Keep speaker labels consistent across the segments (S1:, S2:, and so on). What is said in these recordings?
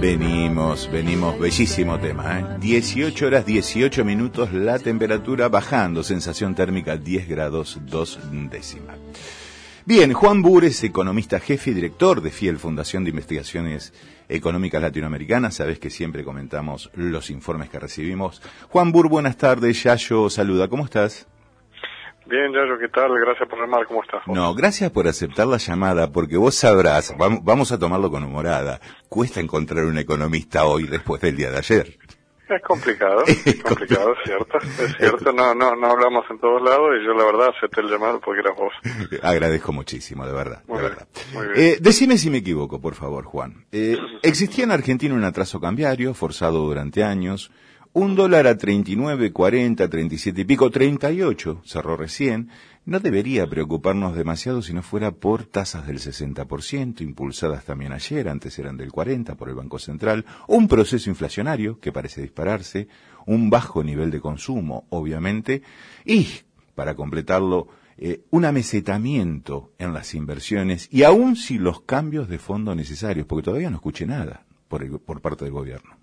S1: Venimos, bellísimo tema, ¿eh? 18 horas 18 minutos, la temperatura bajando, sensación térmica 10 grados 2 décimas. Bien, Juan Bur es economista jefe y director de FIEL, Fundación de Investigaciones Económicas Latinoamericanas. Sabés que siempre comentamos los informes que recibimos. Juan Bur, buenas tardes, Yayo saluda, ¿cómo estás?
S2: Bien, Yayo, ¿qué tal? Gracias por llamar, ¿cómo estás?
S1: No, gracias por aceptar la llamada, porque vos sabrás, vamos a tomarlo con humorada, cuesta encontrar un economista hoy después del día de ayer.
S2: Es complicado, es cierto, no hablamos en todos lados y yo la verdad acepté el llamado porque eras vos.
S1: Agradezco muchísimo, de verdad.
S2: Muy bien.
S1: Decime si me equivoco, por favor, Juan. Existía en Argentina un atraso cambiario forzado durante años. Un dólar a 39, 40, 37 y pico, 38, cerró recién. No debería preocuparnos demasiado si no fuera por tasas del 60%, impulsadas también ayer, antes eran del 40% por el Banco Central, un proceso inflacionario que parece dispararse, un bajo nivel de consumo, obviamente, y, para completarlo, un amesetamiento en las inversiones y aún sin los cambios de fondo necesarios, porque todavía no escuché nada por parte del gobierno.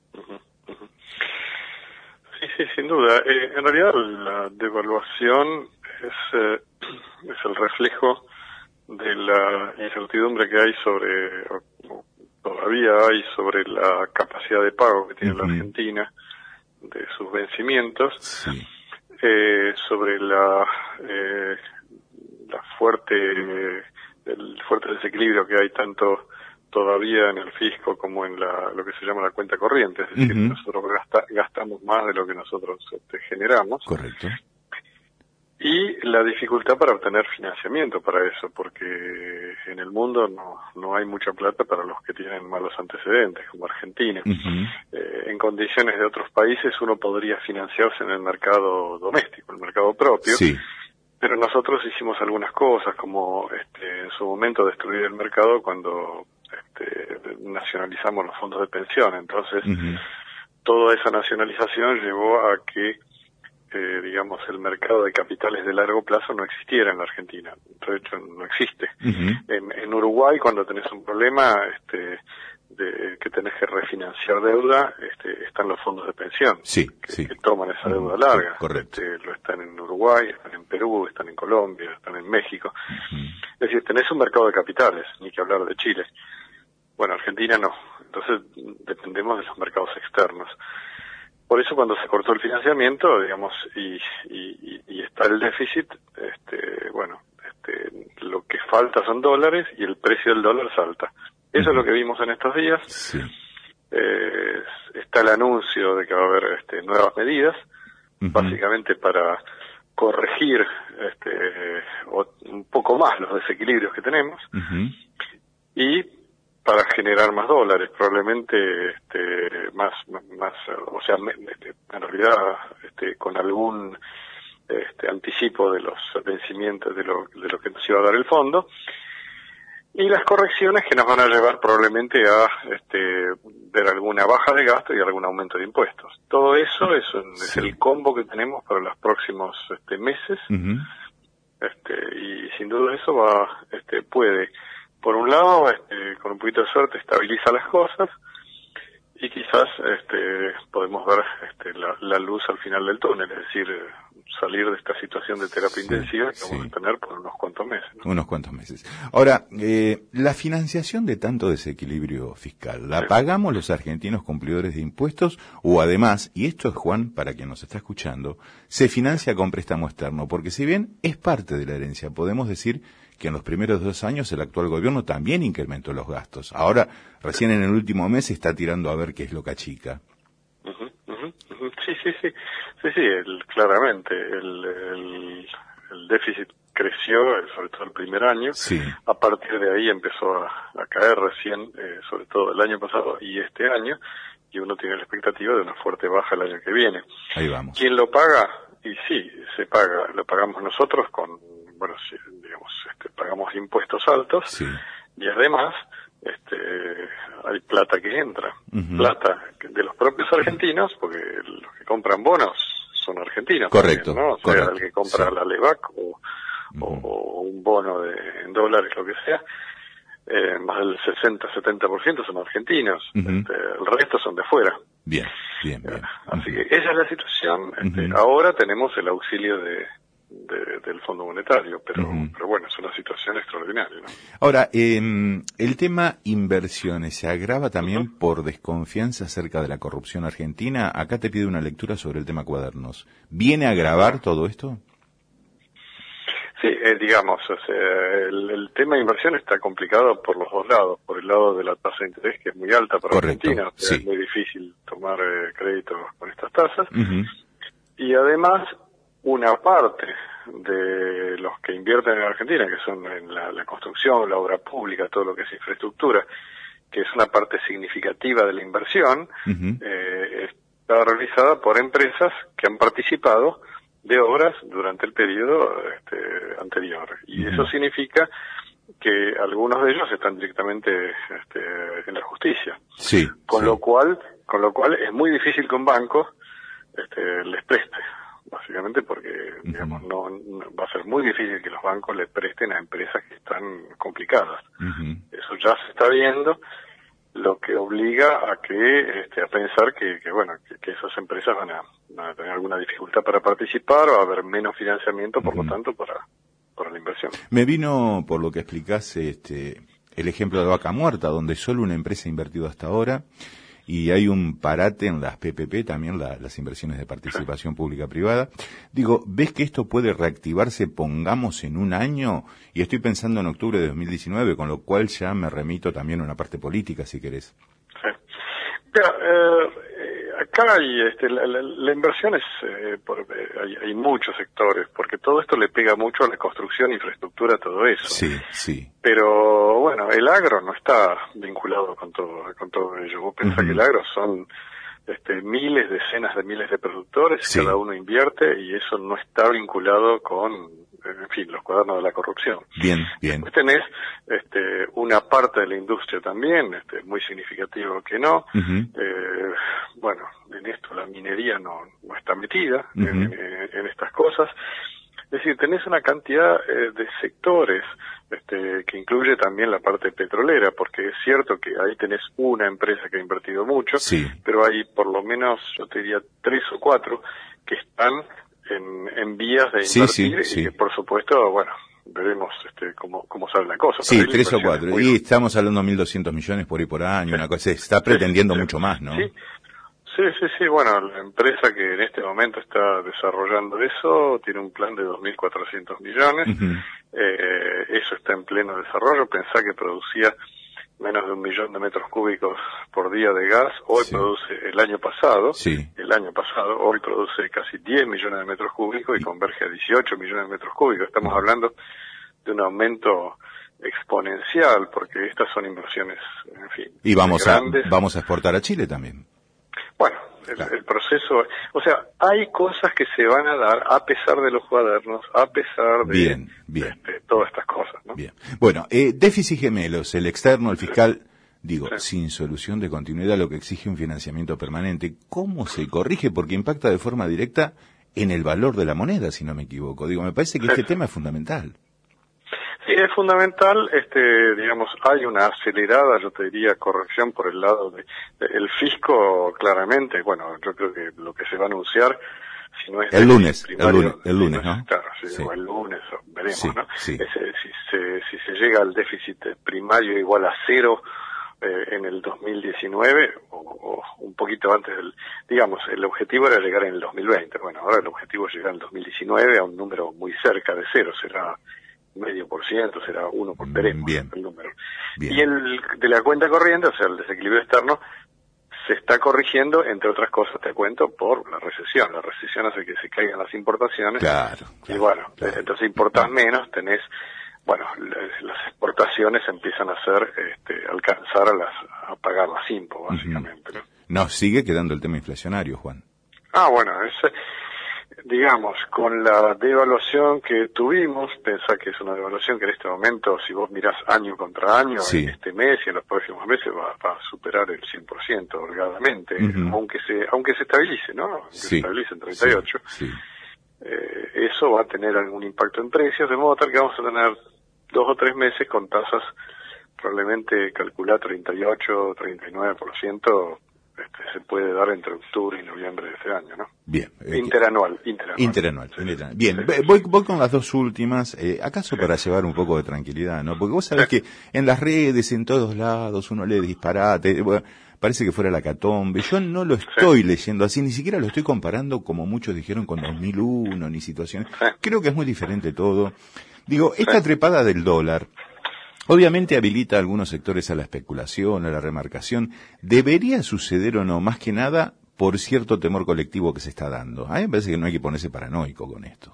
S2: Sí, sin duda. En realidad la devaluación es el reflejo de la incertidumbre que hay todavía hay sobre la capacidad de pago que tiene la Argentina, de sus vencimientos,
S1: sí.
S2: Sobre el fuerte desequilibrio que hay tanto todavía en el fisco como en lo que se llama la cuenta corriente, es decir, nosotros gastamos más de lo que nosotros generamos.
S1: Correcto.
S2: Y la dificultad para obtener financiamiento para eso, porque en el mundo no hay mucha plata para los que tienen malos antecedentes, como Argentina. En condiciones de otros países uno podría financiarse en el mercado doméstico, el mercado propio.
S1: Sí.
S2: Pero nosotros hicimos algunas cosas, como en su momento destruir el mercado cuando nacionalizamos los fondos de pensión. Entonces, toda esa nacionalización llevó a que, digamos, el mercado de capitales de largo plazo no existiera en la Argentina. De hecho, no existe. En Uruguay, cuando tenés un problema de que tenés que refinanciar deuda, están los fondos de pensión que toman esa deuda larga.
S1: Correcto.
S2: Lo están en Uruguay, están en Perú, están en Colombia, están en México. Es decir, tenés un mercado de capitales, ni que hablar de Chile. Bueno, Argentina no. Entonces dependemos de los mercados externos. Por eso cuando se cortó el financiamiento, digamos, y está el déficit, lo que falta son dólares y el precio del dólar salta. Eso es lo que vimos en estos días.
S1: Sí.
S2: Está el anuncio de que va a haber nuevas medidas, básicamente para corregir un poco más los desequilibrios que tenemos y para generar más dólares, probablemente más, o sea, en realidad con algún anticipo de los vencimientos de lo que nos iba a dar el fondo. Y las correcciones que nos van a llevar probablemente a ver alguna baja de gasto y algún aumento de impuestos. Todo eso es el combo que tenemos para los próximos meses. Y sin duda eso puede, por un lado, con un poquito de suerte, estabiliza las cosas y quizás podemos ver la luz al final del túnel, es decir, salir de esta situación de terapia intensiva que vamos a tener por unos cuantos meses, ¿no?
S1: Unos cuantos meses. Ahora, la financiación de tanto desequilibrio fiscal, ¿la pagamos los argentinos cumplidores de impuestos o además, y esto es, Juan, para quien nos está escuchando, se financia con préstamo externo? Porque si bien es parte de la herencia, podemos decir que en los primeros 2 años el actual gobierno también incrementó los gastos. Ahora, recién en el último mes está tirando a ver qué es lo que achica.
S2: Sí, claramente el déficit creció, sobre todo el primer año.
S1: Sí.
S2: A partir de ahí empezó a caer recién, sobre todo el año pasado y este año, y uno tiene la expectativa de una fuerte baja el año que viene.
S1: Ahí vamos.
S2: ¿Quién lo paga? Y sí, se paga, lo pagamos nosotros pagamos impuestos altos, y además hay plata que entra, plata de los propios argentinos, porque los que compran bonos son argentinos.
S1: Correcto.
S2: También, ¿no? O sea, el que compra la LEVAC o un bono en dólares, lo que sea, más del 60-70% son argentinos, el resto son de afuera.
S1: Bien, bien, bien.
S2: Así que esa es la situación. Ahora tenemos el auxilio del Fondo Monetario, pero bueno, es una situación extraordinaria, ¿no?
S1: Ahora, el tema inversiones se agrava también por desconfianza acerca de la corrupción argentina. Acá te pido una lectura sobre el tema cuadernos. ¿Viene a agravar todo esto?
S2: Sí, digamos, o sea, el tema de inversión está complicado por los dos lados. Por el lado de la tasa de interés, que es muy alta para Argentina, sí. Es muy difícil tomar créditos con estas tasas. Y además, una parte de los que invierten en Argentina, que son en la construcción, la obra pública, todo lo que es infraestructura, que es una parte significativa de la inversión, está realizada por empresas que han participado de obras durante el periodo anterior. Y eso significa que algunos de ellos están directamente en la justicia.
S1: Sí.
S2: Con lo cual es muy difícil que un banco les preste, básicamente porque digamos no va a ser muy difícil que los bancos le presten a empresas que están complicadas. Eso ya se está viendo, lo que obliga a que a pensar que esas empresas van a tener alguna dificultad para participar o a haber menos financiamiento, por lo tanto, para la inversión.
S1: Me vino, por lo que explicás, el ejemplo de Vaca Muerta, donde solo una empresa ha invertido hasta ahora, y hay un parate en las PPP, también las inversiones de participación pública-privada. Digo, ¿ves que esto puede reactivarse, pongamos, en un año? Y estoy pensando en octubre de 2019, con lo cual ya me remito también a una parte política, si querés.
S2: Sí. Pero, acá hay, la inversión es, hay muchos sectores, porque todo esto le pega mucho a la construcción, infraestructura, todo eso.
S1: Sí, sí.
S2: Pero, bueno, el agro no está vinculado con todo ello. Vos pensás que el agro son miles, decenas de miles de productores, sí. Cada uno invierte, y eso no está vinculado con, en fin, los cuadernos de la corrupción.
S1: Bien, bien.
S2: Después tenés una parte de la industria también, muy significativo que no. Bueno, en esto la minería no está metida en estas cosas. Es decir, tenés una cantidad de sectores que incluye también la parte petrolera, porque es cierto que ahí tenés una empresa que ha invertido mucho, sí. Pero hay por lo menos, yo te diría, 3 o 4 que están en vías de invertir, y que por supuesto, bueno, veremos cómo sale la cosa.
S1: Sí, 3 o 4, y estamos hablando de 1.200 millones por ahí por año, una cosa, se está pretendiendo mucho más, ¿no?
S2: Sí, bueno, la empresa que en este momento está desarrollando eso tiene un plan de 2.400 millones, eso está en pleno desarrollo. Pensá que producía menos de 1 millón de metros cúbicos por día de gas, hoy produce, el año pasado, hoy produce casi 10 millones de metros cúbicos y converge a 18 millones de metros cúbicos. Estamos hablando de un aumento exponencial, porque estas son inversiones, en fin,
S1: y vamos a exportar a Chile también.
S2: Bueno, el proceso, o sea, hay cosas que se van a dar a pesar de los cuadernos, a pesar de todas estas cosas, ¿no?
S1: Bien. Bueno, déficit gemelos, el externo, el fiscal, sin solución de continuidad, lo que exige un financiamiento permanente. ¿Cómo se corrige? Porque impacta de forma directa en el valor de la moneda, si no me equivoco. Me parece que este tema es fundamental.
S2: Sí, es fundamental, digamos, hay una acelerada, yo te diría, corrección por el lado el fisco, claramente. Bueno, yo creo que lo que se va a anunciar, si no es
S1: el lunes,
S2: primario,
S1: el lunes, ¿no?
S2: Claro, o el lunes, veremos, ¿no? Sí. Si se llega al déficit primario igual a 0 en el 2019, o un poquito antes digamos, el objetivo era llegar en el 2020. Bueno, ahora el objetivo es llegar en el 2019 a un número muy cerca de 0, será 0,5%, será 1 por veremos el número. Bien. Y de la cuenta corriente, o sea, el desequilibrio externo, se está corrigiendo, entre otras cosas, te cuento, por la recesión. La recesión hace que se caigan las importaciones.
S1: Claro.
S2: Y bueno, entonces importás menos, tenés, bueno, las exportaciones empiezan a alcanzar a pagar las impo, básicamente, ¿no?
S1: Nos sigue quedando el tema inflacionario, Juan.
S2: Bueno, digamos, con la devaluación que tuvimos, pensá que es una devaluación que en este momento, si vos mirás año contra año, en este mes y en los próximos meses va a superar el 100% holgadamente, aunque se estabilice, ¿no? Aunque se estabilice en 38. Eso va a tener algún impacto en precios, de modo tal que vamos a tener 2 o 3 meses con tasas probablemente calcula 38, 39%, se puede dar entre octubre y noviembre de este año, ¿no?
S1: Bien.
S2: Interanual.
S1: Bien,
S2: Sí.
S1: voy con las dos últimas, acaso para llevar un poco de tranquilidad, ¿no? Porque vos sabés que en las redes, en todos lados, uno lee disparate, bueno, parece que fuera la catombe. Yo no lo estoy leyendo así, ni siquiera lo estoy comparando como muchos dijeron con 2001, ni situaciones. Creo que es muy diferente todo. Digo, esta trepada del dólar, obviamente habilita a algunos sectores a la especulación, a la remarcación. ¿Debería suceder o no? Más que nada por cierto temor colectivo que se está dando. A mí me parece que no hay que ponerse paranoico con esto.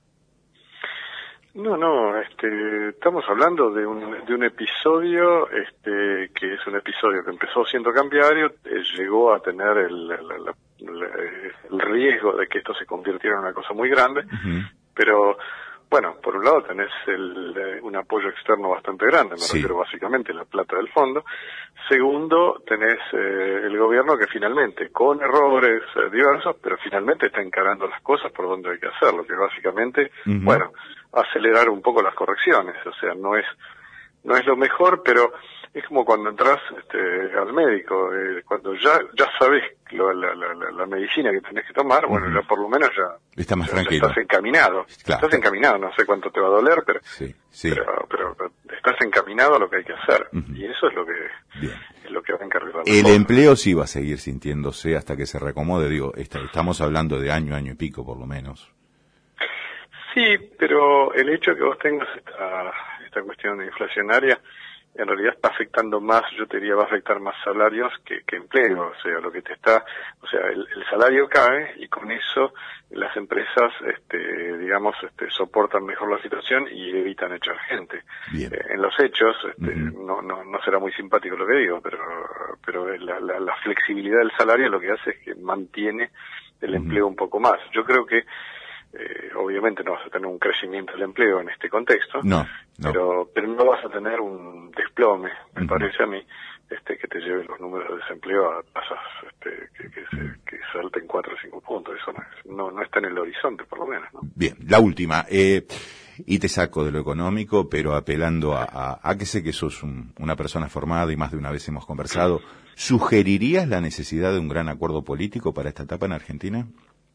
S2: No, estamos hablando de un episodio, que es un episodio que empezó siendo cambiario, llegó a tener el riesgo de que esto se convirtiera en una cosa muy grande, pero bueno, por un lado tenés un apoyo externo bastante grande, me refiero básicamente a la plata del fondo. Segundo, tenés el gobierno que finalmente, con errores diversos, pero finalmente está encarando las cosas por donde hay que hacerlo, que básicamente, bueno, acelerar un poco las correcciones, o sea, no es lo mejor, pero es como cuando entras al médico, cuando ya sabes la medicina que tenés que tomar, bueno, ya por lo menos ya
S1: está más tranquilo.
S2: Estás encaminado.
S1: Claro.
S2: Estás encaminado, no sé cuánto te va a doler, pero pero estás encaminado a lo que hay que hacer. Y eso es lo que va a encargar.
S1: El empleo sí va a seguir sintiéndose hasta que se reacomode, digo, estamos hablando de año y pico por lo menos.
S2: Sí, pero el hecho de que vos tengas esta cuestión inflacionaria en realidad está afectando más, yo te diría, va a afectar más salarios que empleo, o sea, el salario cae y con eso las empresas, soportan mejor la situación y evitan echar gente. En los hechos, no será muy simpático lo que digo, pero la flexibilidad del salario lo que hace es que mantiene el empleo un poco más. Yo creo que obviamente no vas a tener un crecimiento del empleo en este contexto, pero no vas a tener un desplome, me parece a mí, que te lleve los números de desempleo a tasas que salten 4 o 5 puntos. Eso no está en el horizonte, por lo menos, ¿no?
S1: Bien, la última, y te saco de lo económico, pero apelando a que sé que sos una persona formada y más de una vez hemos conversado, ¿sugerirías la necesidad de un gran acuerdo político para esta etapa en Argentina?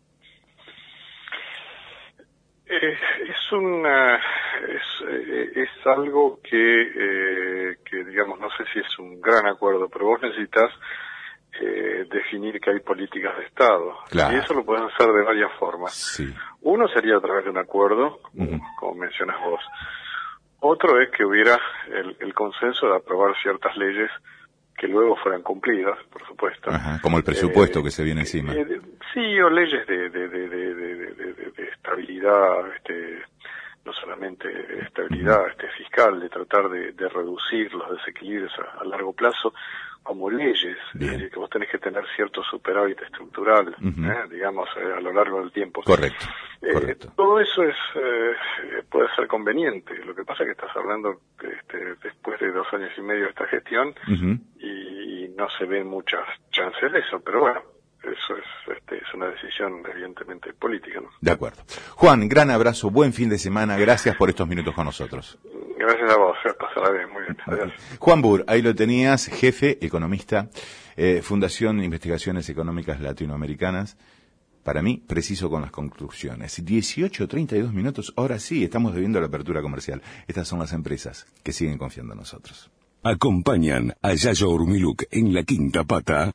S2: Es algo que digamos, no sé si es un gran acuerdo, pero vos necesitas definir que hay políticas de Estado.
S1: Claro.
S2: Y eso lo puedes hacer de varias formas.
S1: Sí.
S2: Uno sería a través de un acuerdo, como mencionas vos. Otro es que hubiera el consenso de aprobar ciertas leyes que luego fueran cumplidas, por supuesto.
S1: Ajá, como el presupuesto que se viene encima.
S2: Sí, o leyes de estabilidad, no solamente estabilidad fiscal, de tratar de reducir los desequilibrios a largo plazo, como leyes, que vos tenés que tener cierto superávit estructural, digamos, a lo largo del tiempo.
S1: Correcto.
S2: Todo eso puede ser conveniente. Lo que pasa es que estás hablando después de 2 años y medio de esta gestión y no se ven muchas chances de eso, pero bueno, eso es una decisión evidentemente política, ¿no?
S1: De acuerdo. Juan, gran abrazo, buen fin de semana, gracias por estos minutos con nosotros.
S2: Gracias a vos, pasará bien, muy bien. Adiós.
S1: Juan Bur, ahí lo tenías, jefe, economista, Fundación de Investigaciones Económicas Latinoamericanas. Para mí, preciso con las conclusiones. 18:32 minutos, ahora sí, estamos debiendo la apertura comercial. Estas son las empresas que siguen confiando en nosotros.
S3: Acompañan a Yayo Urmiluk en La Quinta Pata.